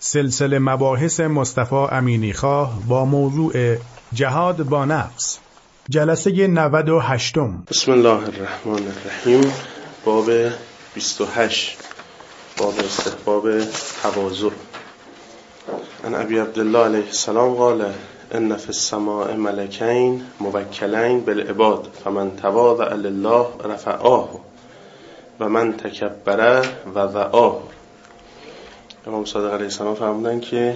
سلسله مباحث مصطفی امینیخواه با موضوع جهاد با نفس، جلسه 98. بسم الله الرحمن الرحیم. باب 28، باب استحباب تواضع. عن ابی عبدالله علیه السلام قال ان فی السماء ملکین موکلین بالعباد فمن تواضع لله رفعه و من تکبر وضعه. امام صادق علیه السلام فرمودن که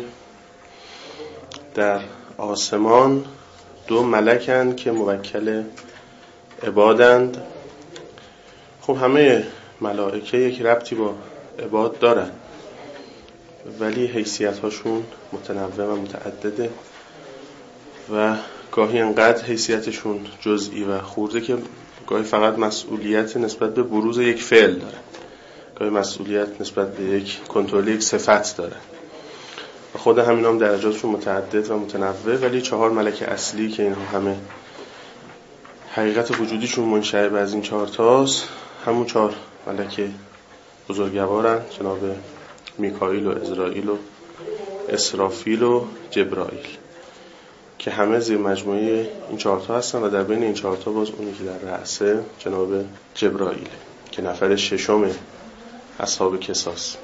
در آسمان دو ملکند که موکل عبادند. خب همه ملائکه یک ربطی با عباد دارن، ولی حیثیت هاشون متنوع و متعدده و گاهی انقدر حیثیتشون جزئی و خورده که گاهی فقط مسئولیت نسبت به بروز یک فعل دارن، گاهی مسئولیت نسبت به یک کنترل یک صفت دارن و خود همین هم درجاتشون متعدد و متنوع، ولی 4 ملک اصلی که اینها همه حقیقت وجودیشون منشأ از این 4 تاست، همون 4 ملک بزرگوارن، جناب میکائیل و عزرائیل و اسرافیل و جبرائیل، که همه زیر مجموعه این 4 تا هستن و در بین این 4 تا باز اونی که در رأسه جناب جبرائیل که نفر 6 اصحاب کساس.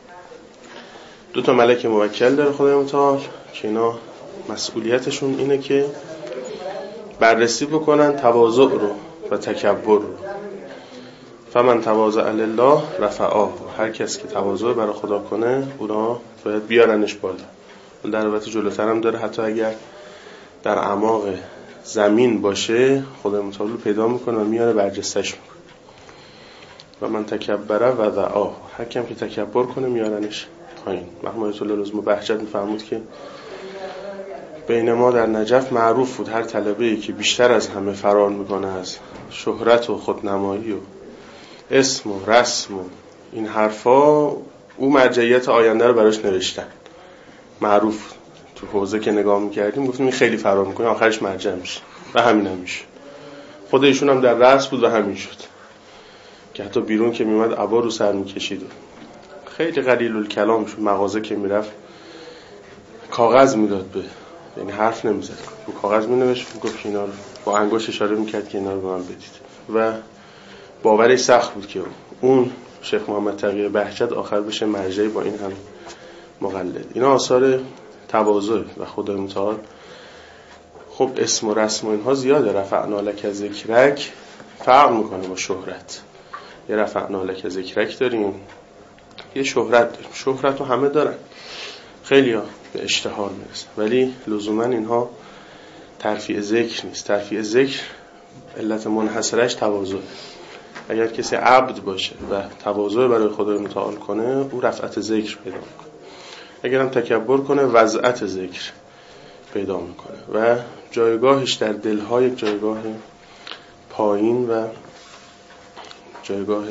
2 تا ملک موکل داره خدای متعال که اینا مسئولیتشون اینه که بررسی بکنن تواضع رو و تکبر رو. فمن تواضع لله رفعه، هر کس که تواضع برای خدا کنه اونا باید بیارنش بالا. اون در البته جلوتر هم داره، حتی اگر در اعماق زمین باشه خدای متعال پیدا میکنه و میاره برجستش میکنه. و من تکبر وضعه، هر کم که تکبر کنه میارنش پایین. مرحوم آیت الله لازم بهجت میفرمود که بین ما در نجف معروف بود هر طلبه‌ای که بیشتر از همه فرار میکنه از شهرت و خودنمایی و اسم و رسم و این حرفا، او مرجعیت آینده رو براش نوشتن. معروف تو حوزه که نگاه میکردیم گفتیم این خیلی فرار میکنه آخرش مرجع میشه و همین هم میشه. خود ایشون هم در رأس بود و همین شد که حتی بیرون که میومد عبا رو سر میکشید و خیلی قلیل الکلام شد. مغازه که میرفت کاغذ میداد به، یعنی حرف نمیزد، رو کاغذ مینوشت، گفت اینا رو با انگشت اشاره میکرد که اینا رو به من بدید و باورش سخت بود که اون شیخ محمد تقی بهجت آخر بشه مرجعی با این هم مقلد. اینا آثار تواضع و خدای متعال. خب اسم و رسم و اینها زیاده. رفعنا لک ذکرک فرق میکنه با شهرت. یه رفعنا لک ذکرک داریم، یه شهرت داریم. شهرت رو همه دارن، خیلی ها به اشتهار میرسن، ولی لزوما اینها ترفیع ذکر نیست. ترفیع ذکر علت منحصرش تواضع. اگر کسی عبد باشه و تواضع برای خدای متعال کنه او رفعت ذکر پیدا میکنه، اگر هم تکبر کنه وضعت ذکر پیدا میکنه و جایگاهش در دلها یک جایگاه پایین و جایگاه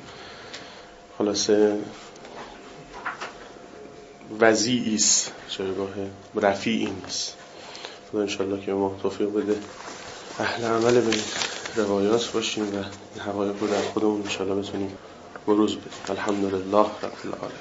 خلاصه وضیعی است، جایگاه رفیعی نیست. خدا انشالله که ما توفیق بده اهل عمل به روایات باشیم و این حقایق رو در خودمون انشالله بتونیم بروز بدیم. الحمدلله رب العالمین.